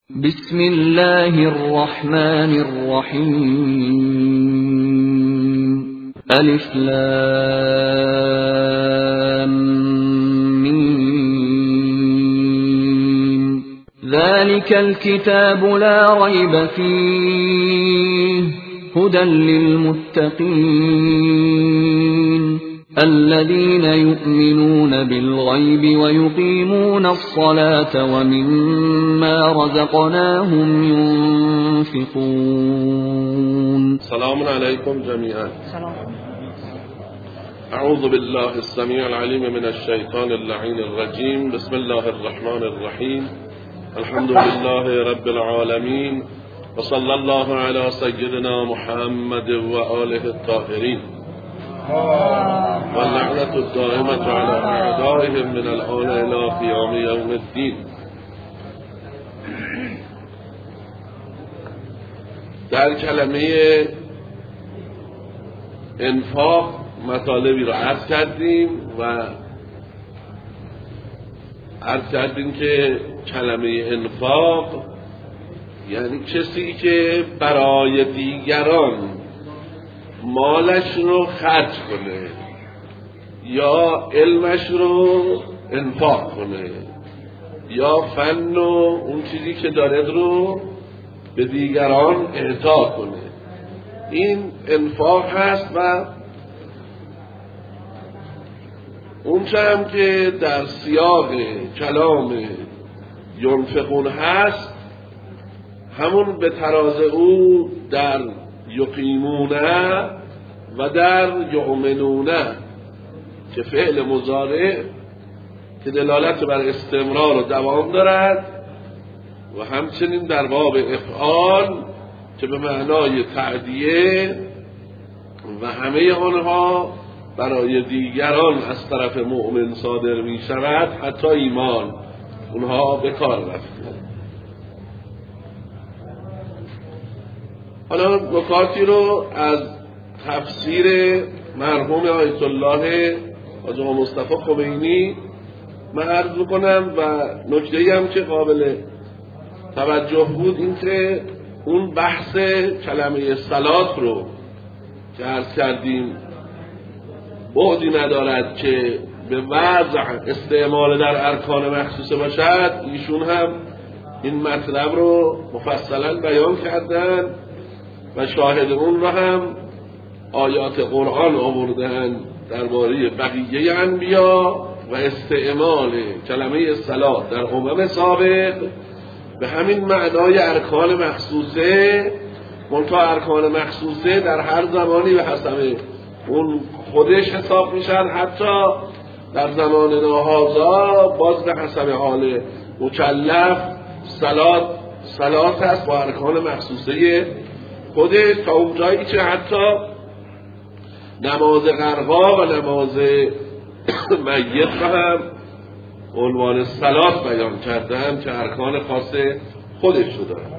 بسم الله الرحمن الرحيم الف لام میم ذلك الكتاب لا ريب فيه هدى للمتقين الذين يؤمنون بالغيب ويقيمون الصلاة ومما رزقناهم ينفقون. سلام عليكم جميعا. أعوذ بالله السميع العليم من الشيطان اللعين الرجيم. بسم الله الرحمن الرحيم. الحمد لله رب العالمين وصلى الله على سيدنا محمد وآله الطاهرين واللعنة الدائمة على أعدائهم من الآن إلى قيام يوم الدين. در کلمه انفاق مطالبی را عرض کردیم و عرض کردیم که کلمه انفاق یعنی کسی که برای دیگران مالش رو خرج کنه یا علمش رو انفاق کنه یا فن و اون چیزی که داره رو به دیگران اعطا کنه، این انفاق هست. و اون هم که در سیاق کلام ینفقون هست همون به تراز او در یقیمونه و در یؤمنونه که فعل مضارع که دلالت بر استمرار و دوام دارد و همچنین در باب افعال که به معنای تعدیه و همه آنها برای دیگران از طرف مؤمن صادر می شود حتی ایمان اونها به کار رفته. حالا نکاتی رو از تفسیر مرحوم آیت الله حاج آقا مصطفی خمینی من عرض میکنم و نکته‌ای هم که قابل توجه بود این که اون بحث کلمه صلات رو که عرض کردیم بعدی ندارد که به وضع استعمال در ارکان مخصوصه باشد، ایشون هم این مطلب رو مفصلا بیان کردن و شاهد اون را هم آیات قرآن آوردن درباره بقیه انبیا و استعمال کلمه صلات در امم سابق به همین معنای ارکان مخصوصه. منتها ارکان مخصوصه در هر زمانی به حسب اون خودش حساب میشن، حتی در زمان ناهازا باز به حسب حال مکلف صلات هست با ارکان مخصوصه خودش، تا اونجایی که حتی نماز غرقا و نماز میت رو هم عنوان صلات بیان کردن که ارکان خاص خودش رو داره.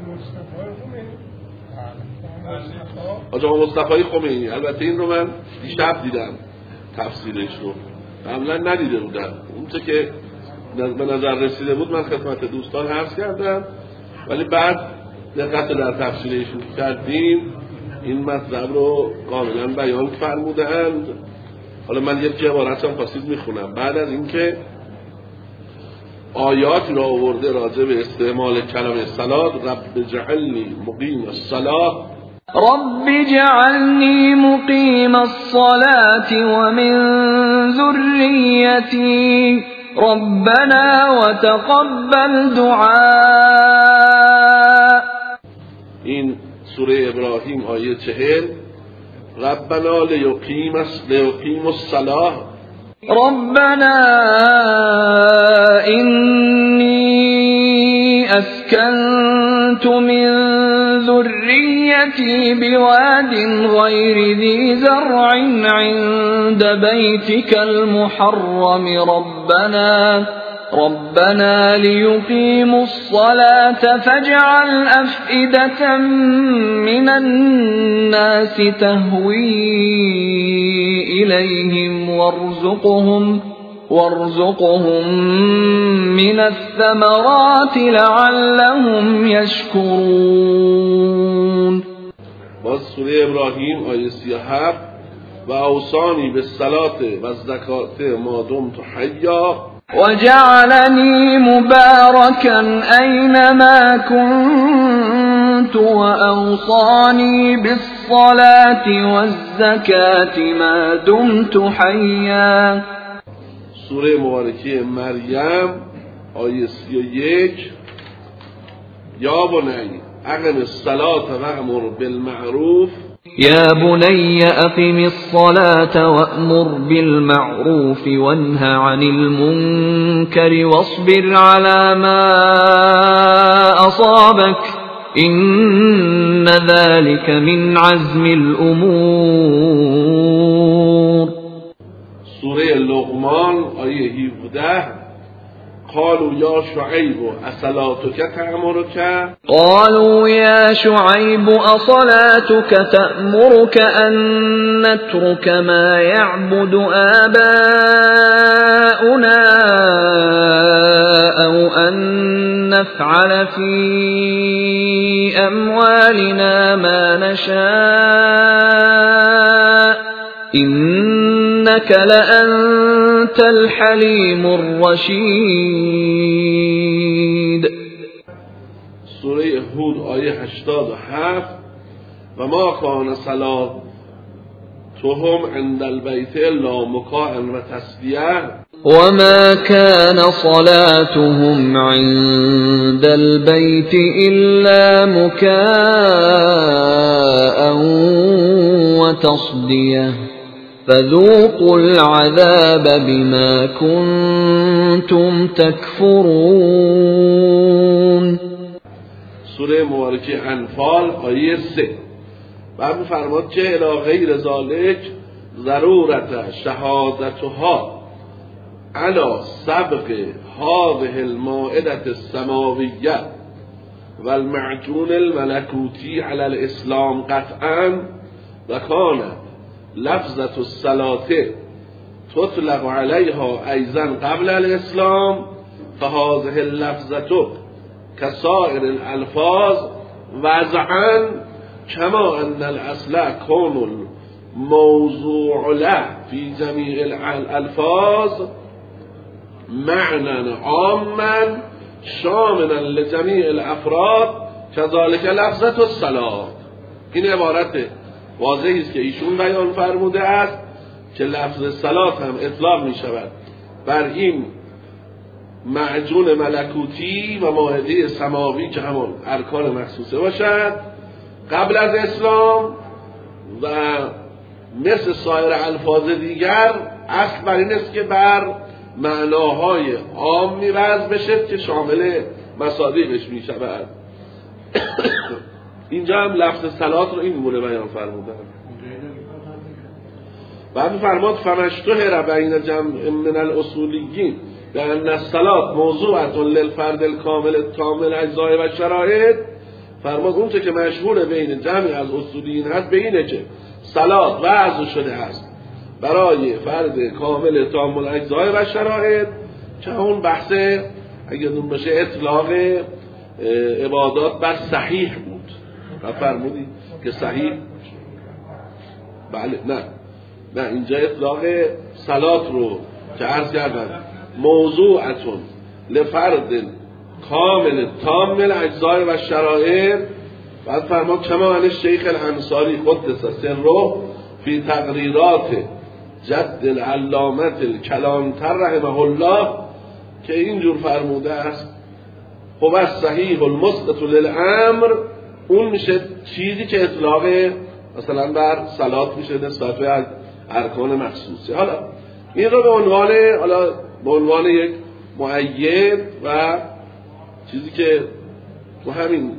حاج آقا مصطفی خمینی، البته این رو من دیشب دیدم تفسیرش رو، قبلا ندیده بودم. اون چه که به نظر رسیده بود من خدمت دوستان عرض کردم، ولی بعد دقت در تفسیرشون کردیم این مطلب رو کاملا بیان فرمودند. حالا من یک عبارت هم خاصیت میخونم. بعد از اینکه آیات را آورده راجع به استعمال کلمه صلات، رب جعلنی مقیم الصلاة، رب جعلنی مقیم الصلاة ومن ذریتی ربنا وتقبل دعاء. این سوره ابراهیم آیه 40. ربنا لیقیم الصلاة، ربنا إني أسكنت من ذريتي بواد غير ذي زرع عند بيتك المحرم ربنا ليقيموا الصلاة فاجعل أفئدة من الناس تهوي إليهم وارزقهم من الثمرات لعلهم يشكرون. باز سوره ابراهیم آیه 37 و اوصانی بالصلاة و الزکات ما دمت حیا وجعلني مباركا أينما كنت وأوصاني بالصلاة والزكاة ما دمت حيا. سوره مبارکه مریم آیه 31 یا بنی اقم الصلاة وأمر بالمعروف يا بني أقم الصلاة وأمر بالمعروف وانه عن المنكر واصبر على ما أصابك إن ذلك من عزم الأمور. سوره لقمان آیه 17 قالوا يا شعيب أصلاتك تأمرك قالوا يا شعيب أصلاتك تأمرك أن نترك ما يعبد آباؤنا أو أن نفعل في أموالنا ما نشاء إنك لأنت الحليم الرشيد. سوره هود آیه 87 و ما کان صلاتهم عند البیت الا مکاء و تسلیه وما كان صلاتهم عند البيت إلا مكاء وتصدية فذوقوا العذاب بما كنتم تكفرون. سوره مبارکه انفال آیه 3 بعد می‌فرماد که الی غیر ذالک ضرورت شهادتها علی سبق هذه المائدة السماویه و المعجون الملکوتی علی الاسلام قطعا و کان لفظة الصلاة تطلق عليها أيضا قبل الإسلام فهذه اللفظة كسائر الألفاظ وضعا كما أن الأصل كون الموضوع له في جميع الألفاظ معنى عاما شاملا لجميع الأفراد كذلك لفظة الصلاة. این عبارته واضحی است که ایشون بیان فرموده است که لفظ صلات هم اطلاق می شود بر این معجون ملکوتی و مائده سماوی که همون ارکان مخصوصه باشد قبل از اسلام و مثل سایر الفاظ دیگر اصل بر این است که بر معناهای عام می‌وضع بشه که شامل مصادیقش می شود. اینجا هم لفظ صلات رو این گونه بیان فرمودن. بعد فرماد فمشتهر بین جمع من الاصولیین بأن الصلاة موضوعة للفرد الكامل التام اجزای و شرایط. فرماد اون که مشهور بین جمعی از اصولیین هست به اینه که صلات وضع شده است برای فرد کامل تام الاجزای و شرایط که اون بحث اگه دون باشه اطلاق عبادات بر صحیح بود و فرمودی که صحیح بله نه اینجا اطلاق صلات رو که عرض کردم موضوعتون لفرد کامل تام الاجزای و شرایط. بعد فرمود کما عن الشیخ الانصاری قدس سره فی تقریرات جد العلامة الکلانتر رحمه الله که اینجور فرموده است خب از صحیح المسقط للامر اون میشه چیزی که اطلاق مثلا بر صلات میشه نسبت به ارکان مخصوصه. حالا این رو به عنوان یک مؤید و چیزی که تو همین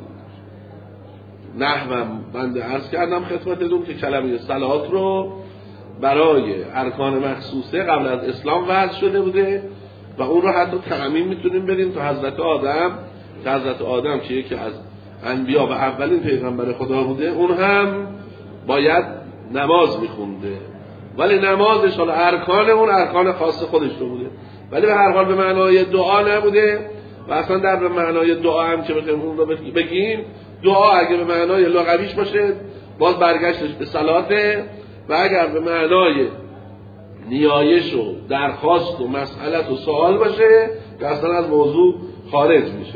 نحوم بنده عرض کردم خدمتتون که کلمه صلات رو برای ارکان مخصوصه قبل از اسلام وضع شده بوده و اون رو حتی تعمیم میتونیم بدیم تا حضرت آدم که یکی از انبیا و اولین پیغمبر خدا بوده اون هم باید نماز میخونده ولی نمازش حالا ارکان اون ارکان خاص خودش رو بوده، ولی به هر حال به معنای دعا نبوده. و اصلا در به معنای دعا هم که بخوایم اون رو بگیم، دعا اگه به معنای لغویش باشه باز برگشتش به صلاته، و اگر به معنای نیایش و درخواست و مسئلت و سوال باشه که اصلا از موضوع خارج میشه.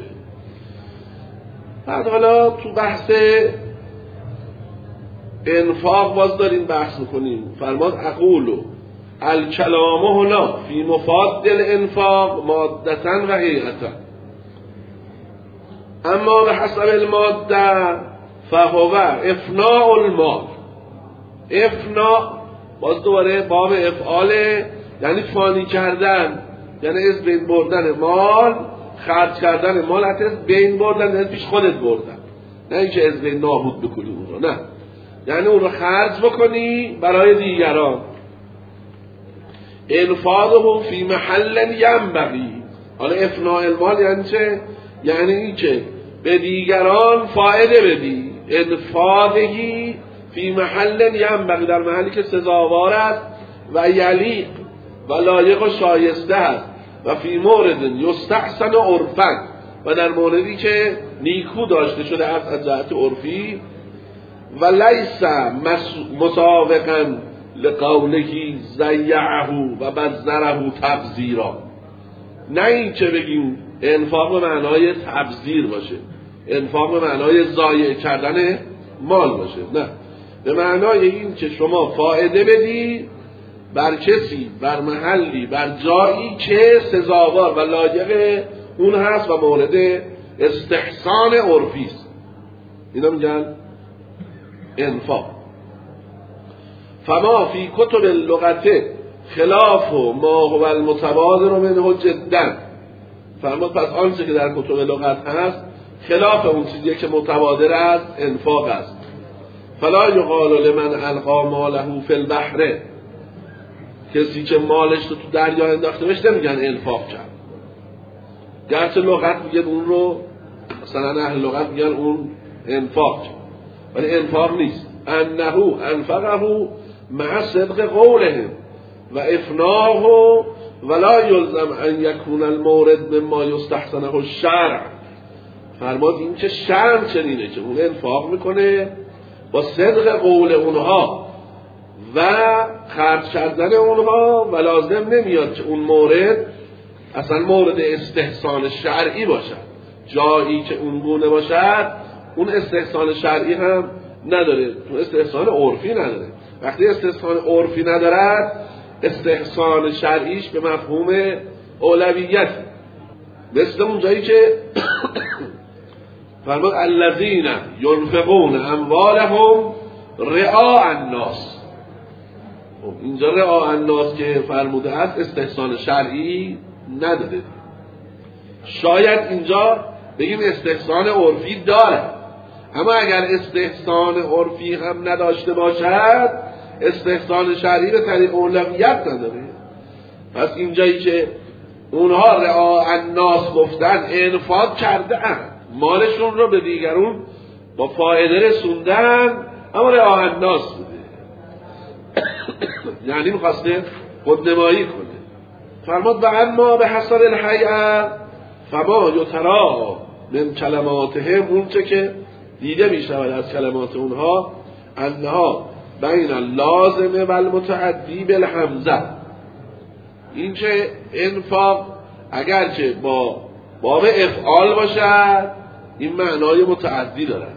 بعد حالا تو بحث انفاق باز داریم بحث میکنیم. فرماد اقولو الکلام هنا فی مفاد الانفاق مادتا و حقیقتا، اما به حسب الماده فهو افناء المال. افناء باز دوباره باب افعاله، یعنی فانی کردن، یعنی از بین بردن مال، خرج کردن مال، حتی از بین بردن یعنی پیش خودت بردن، نه اینکه از بین نابود بکنی اون رو، نه، یعنی اون رو خرج بکنی برای دیگران. انفاقه فی محل ینبغی. حالا افناء المال یعنی چه؟ یعنی این که به دیگران فایده بدی. انفاقهی فی محل ینبغی، در محلی که سزاوار است و یلیق و لایق و شایسته است، و فی مورد یستحسن عرفا، و در موردی که نیکو داشته شده است از جهت عرفی، و لیس مساوقا لقوله ضیعه و بذره تبذیرا. نه این که بگیم انفاق به معنای تبذیر باشه، انفاق به معنای ضایع کردن مال باشه، نه، به معنای این که شما فایده بدی بر کسی، بر محلی، بر جایی که سزاوار و لایق اون هست و مورد استحسان عرفی است. اینا میگن انفاق. فما فی کتب اللغت خلاف ما هو المتبادر منه جدا. فرمود پس آنچه که در کتب لغت هست خلاف اون چیزیه که متبادر است انفاق است. فلا یقال لمن القا ماله فی البحر، کسی که مالش رو تو دریا انداخته بهش نمیگن انفاق کرد، گرچه لغت میگن اون رو، مثلا اهل لغت میگن اون انفاق کرد، ولی انفاق نیست. انه انفقه مع صدق قولهم و افناه ولا یلزم ان یکون المورد مما یستحسنه الشرع. فرماد این که شرع چنینه که اون انفاق میکنه با صدق قول اونها و خرج کردن اونها، و لازم نمیاد که اون مورد اصلا مورد استحسان شرعی باشد. جایی که اون گونه باشد اون استحسان شرعی هم نداره، اون استحسان عرفی نداره. وقتی استحسان عرفی ندارد، استحسان شرعیش به مفهوم اولویت، مثل اون جایی که فرمود الذین ينفقون اموالهم رعاء الناس. اینجا رعاء الناس که فرموده است استحسان شرعی نداره. شاید اینجا بگیم استحسان عرفی داره، اما اگر استحسان عرفی هم نداشته باشد استحسان شرعی به طریق اولویت نداره. پس اینجایی که اونها رعاء الناس گفتن انفاق کرده اند، مالشون رو به دیگرون با فایده رسوندن، اما رعاء الناس بوده یعنی میخواسته خودنمایی کنه. فرمود و اما به حسب الحیعه فما یترا من کلماتهم، اون چه که دیده میشود از کلمات اونها، انها بین اللازمه و المتعدی بالحمزه، این که انفاق اگر که با باب افعال باشد این معنای متعدی داره،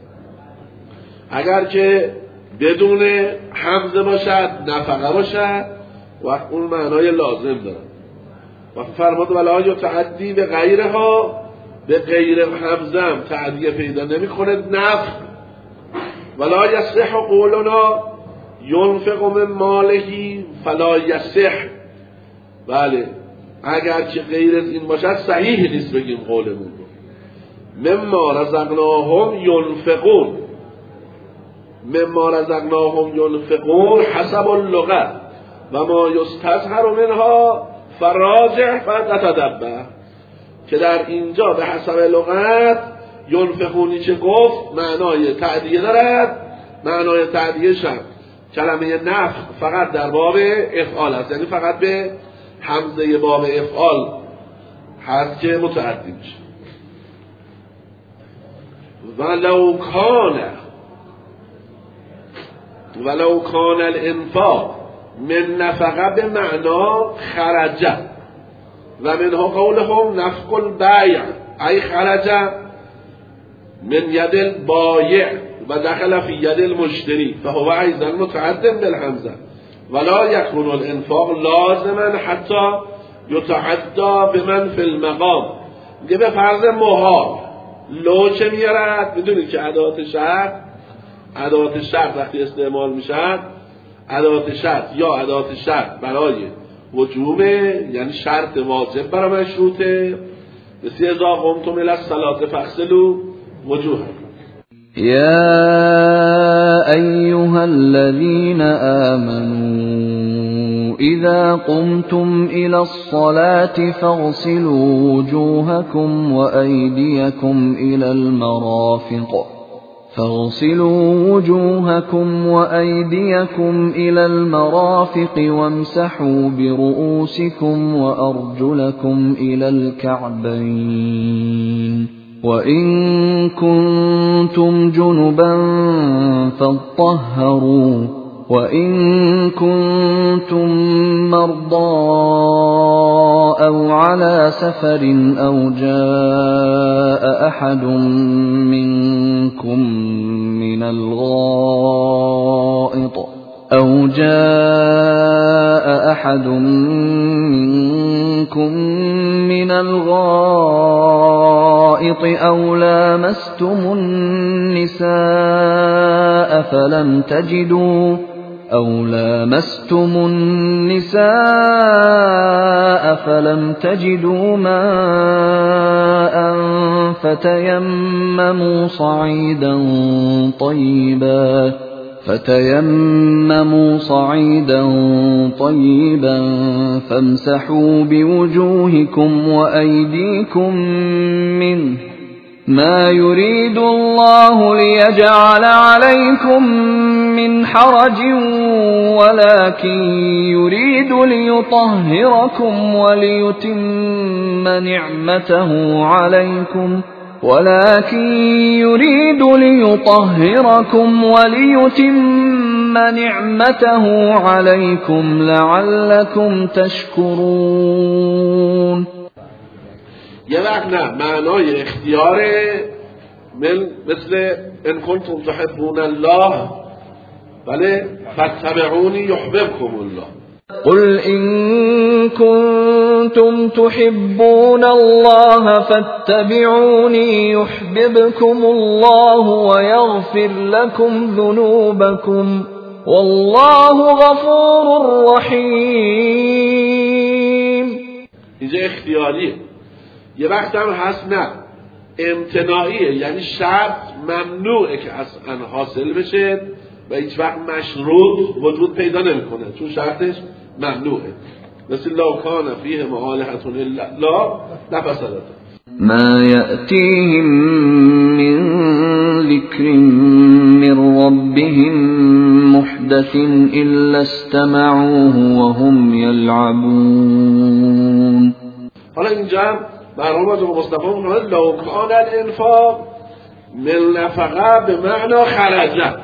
اگر که بدون حمزه باشد نفقه باشد و اون معنای لازم داره. و فرمود ولا یتعدی به غیرها، به غیر حمزه هم تعدیه پیدا نمی کنه نفع. ولا یصح قولنا ينفق من ماله فلا یصح، بله اگر که غیر از این باشد صحیح نیست بگیم قولمون رو. مما رزقناهم ينفقون، مما رزقناهم ينفقون حسب اللغة و ما یستظهر منها فراجع فتتدبر، که در اینجا به حسب لغت ینفقونی که گفت معنای تعدیه دارد، معنای تعدیه شد کلمه نفخ فقط در باب افعال است، یعنی فقط به همزه باب افعال هست که متعدی میشه. ولو کان الانفاق من نفقه به معنا خرجه و منها قولهم نفق البیع ای خرجه من ید البایع و دخل فی ید المشتری فهو ایضا متعد بالهمزه ولا یکون الانفاق لازما حتی یتعدى بمن فی المقام. میگه به فرض محال لو چه میارد؟ میدونید که ادوات شرط وقتی استعمال میشد ادوات شرط یا ادوات شرط برای وجوبه، یعنی شرط واجب برای مشروطه، مثل اذا قمتم الی الصلاة فاغسلوا وجوهکم. يا أيها الذين آمنوا إذا قمتم إلى الصلاة فاغسلوا وجوهكم وأيديكم إلى المرافق وامسحوا برؤوسكم وأرجلكم إلى الكعبين وإن كنتم جنبا فاطهروا وإن كنتم مرضى أو على سفر أو جاء أحد منكم من الغائط أو لامستم النساء فلم تجدوا ماء فتيمموا صعيدا طيبا فامسحوا بوجوهكم وأيديكم منه ما يريد الله ليجعل عليكم من حرج ولكن يريد ليطهركم وليتم نعمته عليكم لعلكم تشكرون. یه وقت نه معنای اختیاره مثل ان کنتم تحبون الله بله فاتبعونی یحببکم الله. قل إن كنتم تحبون الله فاتبعوني يحببكم الله ويغفر لكم ذنوبكم والله غفور رحيم. اینجا اختیاریه، یه وقت هم هست نه امتناعیه، یعنی شرط ممنوعه که اصلا حاصل بشه و هیچ وقت مشروط وجود پیدا نمیکنه چون شرطش ممنوعه. مثل لو کان فیه آلهة الا الله لفسدتا ما یأتیهم من ذکر من ربهم محدث الا استمعوه وهم یلعبون. حالا اینجا مرحوم آقا مصطفی میگه لو کان الانفاق من نفقه به معنا خرجه.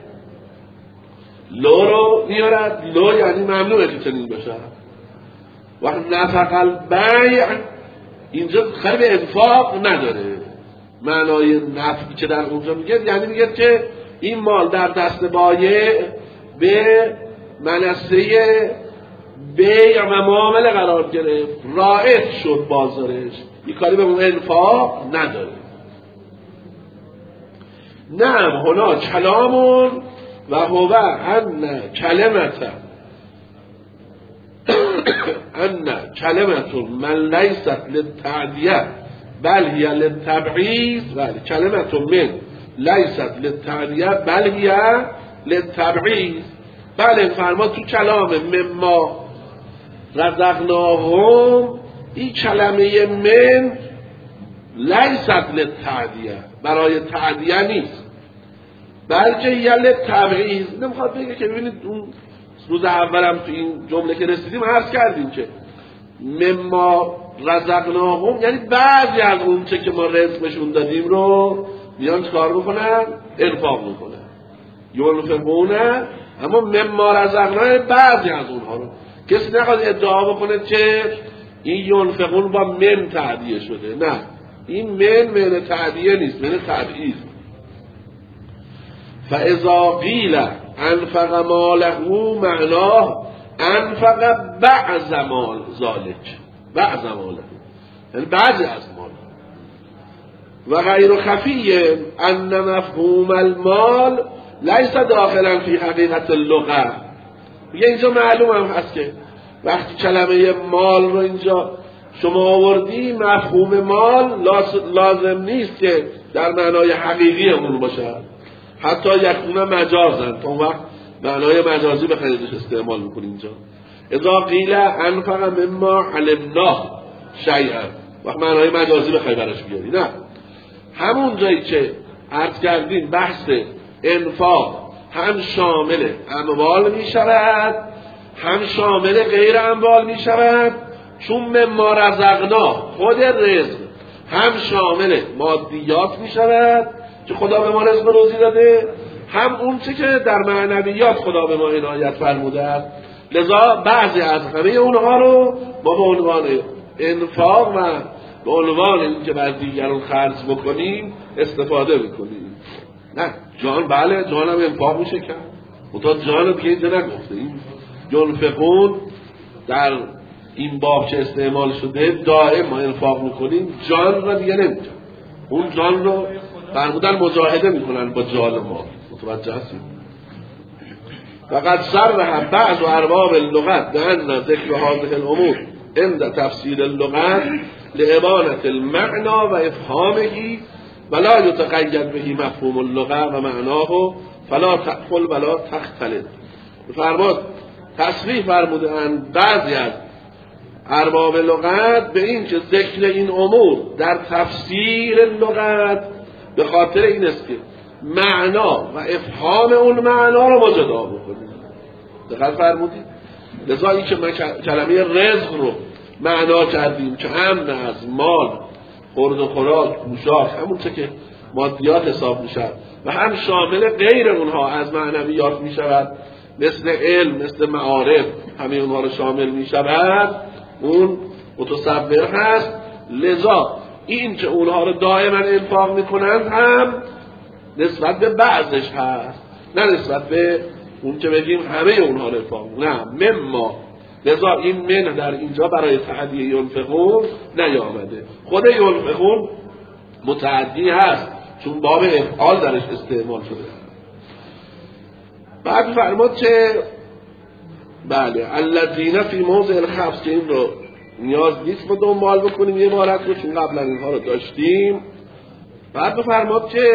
لو رو میارد، لو یعنی ممنوعه که چنین باشه. وقت نفق البیع اینجا خیلی به انفاق نداره، معنای نفقی که در اونجا میگه یعنی میگه که این مال در دست بایع به منصه بیع و معامله قرار گرفت، رایج شد بازارش، این کاری به اون انفاق نداره. نعم هنا کلامون و هو ان کلمت من لیست للتعدیه بل هی للتبعیض. بله کلمت من لیست للتعدیه بل هی للتبعیض. بله فرماد تو کلام مما رزقناهم این کلمه من لیست للتعدیه برای تعدیه نیست، بلکه یل تبعیض. نمیخواد بگه که ببینید اون روز اولم تو این جمله که رسیدیم عرض کردیم که مما رزقناهم یعنی بعضی از اون چه که ما رزقشون دادیم رو میان چکار میکنن؟ انفاق میکنن. ينفقونه، اما مما رزقناه بعضی از اونها رو. کسی نخواد ادعا بکنه که این ینفقون با من تعدیه شده. نه، این من تعدیه نیست، من تبعیض. فاذا قیل انفق ماله معناه انفق بعض مال ذالک، بعض ماله یعنی بعضی از مال. و غیر خفی ان مفهوم المال لیس داخلا فی حقیقت اللغه. میگه اینجا معلوم هم هست که وقتی کلمه مال رو اینجا شما آوردی، مفهوم مال لازم نیست که در معنای حقیقی اون باشه، حتی یکونه مجازن، تا اون وقت معنای مجازی به خیلیش استعمال میکنی اینجا. اذا قیل انفق مما علمناه شیئا، وقت معنای مجازی به خیبرش بیاری. نه، همون جایی که عرض کردیم بحث انفاق هم شامل اموال می شود هم شامل غیر اموال می شود، چون مما رزقنا خود رزق هم شامل مادیات می شود که خدا به ما رزق روزی داده، هم اون چه که در معنویات خدا به ما عنایت فرموده است. لذا بعضی از همه اونها رو ما به عنوان انفاق و به عنوان این که بر دیگران خرج بکنیم استفاده میکنیم. نه، جان بله، جان هم انفاق میشه کرد، تا جان دیگه اینجا نگفته. این ینفقون در این باب که استعمال شده دائم ما انفاق میکنیم، جان را دیگه نمیتون. اون جان رو فرمودن مجاهده میکنن با جان ما. متوجه هستیم؟ فقط صرح بعض ارباب اللغت بأن ذکر هذه الامور عند تفسیر اللغت لإبانة المعنى و افهامه ولا يتقید به مفهوم اللغه و معناه فلا تأخل ولا تختلط. فرمود تصریح فرمودند بعضی از ارباب لغت به این که ذکر این امور در تفسیر لغت به خاطر این است که معنا و افهام اون معنا رو ما جدا بکنیم. دقت فرمودید؟ لذا این که ما کلمه رزق رو معنا کردیم که امن از مال، خورد و خوراک، پوشاک، همون چه که مادیات حساب می شود و هم شامل غیر اونها از معنویات می شود، مثل علم، مثل معارف، همه اونها رو شامل می شود، اون متصور هست. لذا این که اونها رو دائما انفاق می کنند هم نسبت به بعضش هست، نه نسبت به اون که بگیم همه اونها رو انفاق، نه، مما. لذا این من در اینجا برای تعدیه ینفقون نیامده. خود ینفقون متعدی هست چون باب افعال درش استعمال شده. بعد فرمود که بله الذین فی موضع الخفض، که این رو نیاز نیست ما دنبال بکنیم یه عبارت رو چون قبلا اینها رو داشتیم. بعد فرمود که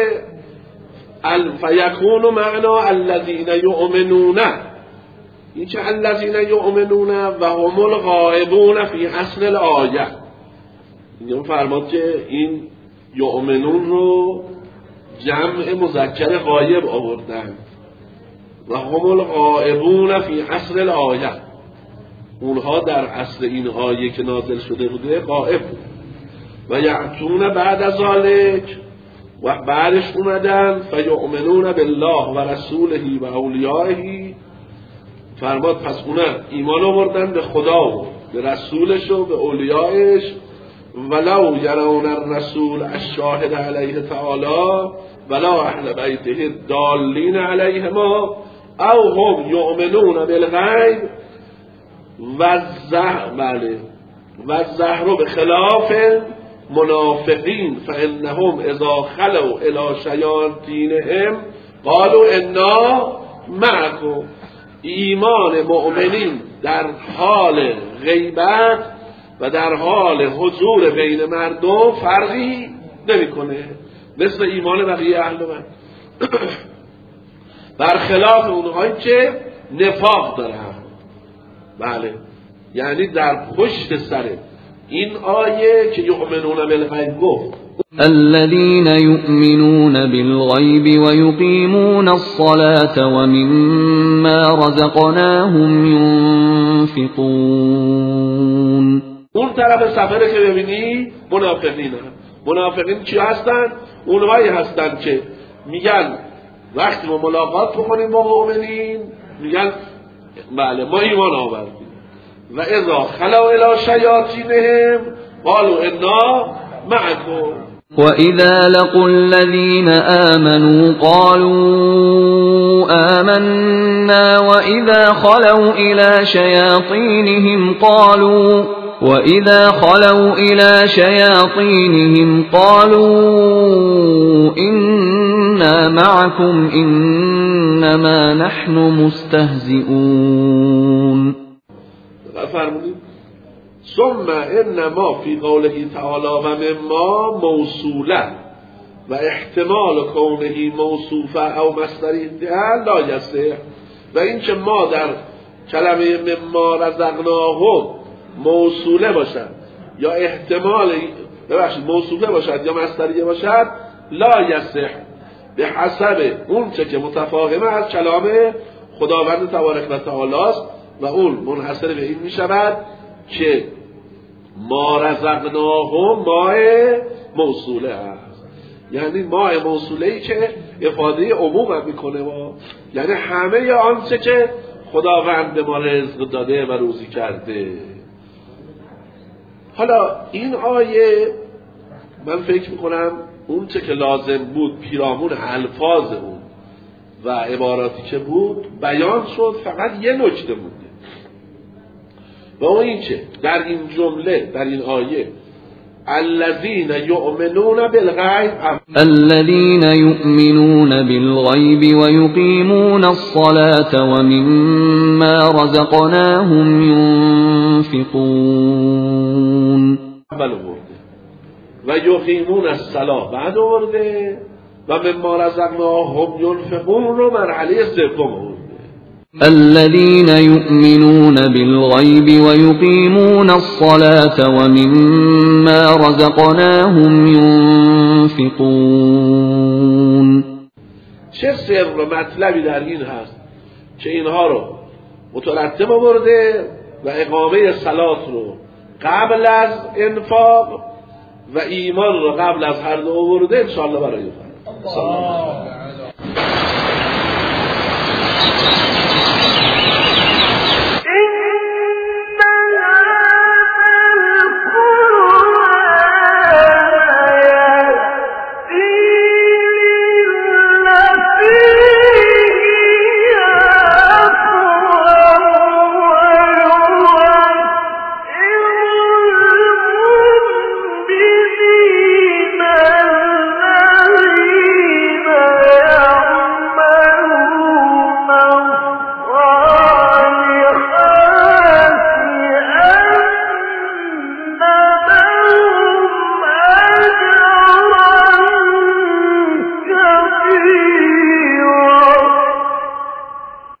فیکون معنا الذین یؤمنون، این که الذین یؤمنون و هم الغائبون فی اصل الآیه. این فرمود که این یؤمنون رو جمع مذکر غایب آوردن و هم الغائبون فی اصل الآیه، اونها در اصل این آیه که نازل شده بوده غائب بود. و یعتون بعد از ذالک، و بعدش اومدن فیؤمنون بالله و رسوله و اولیائه. فرماد پس اونا ایمان آوردن به خدا و به رسولش و به اولیائش. ولو یرون الرسول الشاهد علیه تعالی ولا اهل بیته دالین علیهما او هم یؤمنون بالغیب و الزهر بخلاف منافقین فانهم اذا خلوا الی شیاطینهم قالوا انا معکم. ایمان مؤمنین در حال غیبت و در حال حضور بین مردم فرقی نمیکنه، مثل ایمان بقیه اهل من، برخلاف اونهایی که نفاق دارن. بله، یعنی در پشت سر این آیه که یؤمنون بالغیب گفت الذين يؤمنون بالغيب ويقيمون الصلاة ومما رزقناهم ينفقون. اون طرف صفحه که ببینی منافقینه. منافقین چی هستن؟ اونهایی هستن که میگن وقتی ما ملاقات بکنیم با مؤمنین میگن بله ما ایمان آوردیم و اذا خلوا الی شیاطینهم قالوا انا معکم وَإِذَا لَقُوا الَّذِينَ آمَنُوا قَالُوا آمَنَّا وَإِذَا خَلَوْا إِلَى شَيَاطِينِهِمْ قَالُوا إِنَّا مَعَكُمْ إِنَّمَا نَحْنُ مُسْتَهْزِئُونَ. ثم انما فی قوله تعالی و مما موصوله و احتمال کونه موصوفه او مصدری لا یصح. و این که ما در کلمه مما رزقناهم موصوله باشد یا احتمال موصوفه باشد یا مصدریه باشد لا یصح به حسب اون که متفاهمه از کلام خداوند تبارک و تعالی است و اون منحصر به این می شود که ما رزقناهم ماء موصوله است، یعنی ماء موصوله ای که افاده عموم میکنه یعنی همه آنچه که خداوند به ما رزق داده و روزی کرده. حالا این آیه من فکر میکنم اون چه که لازم بود پیرامون الفاظ اون و عباراتی که بود بیان شد، فقط یه نکته مونده و اون این که در این جمله در این آیه الذين يؤمنون بالغيب ويقيمون الصلاة ومما رزقناهم ينفقون و یقیمون الصلاة بعد آورده و مما رزقناهم ينفقون رو مرحله سوم آورده. الذين يؤمنون بالغيب ويقيمون الصلاة ومما رزقناهم ينفقون. چه سر و مطلبی در این هست که اینها رو مترتب آورده و اقامه صلات رو قبل از انفاق و ایمان رو قبل از هر دو آورده انشاءالله برای فرد.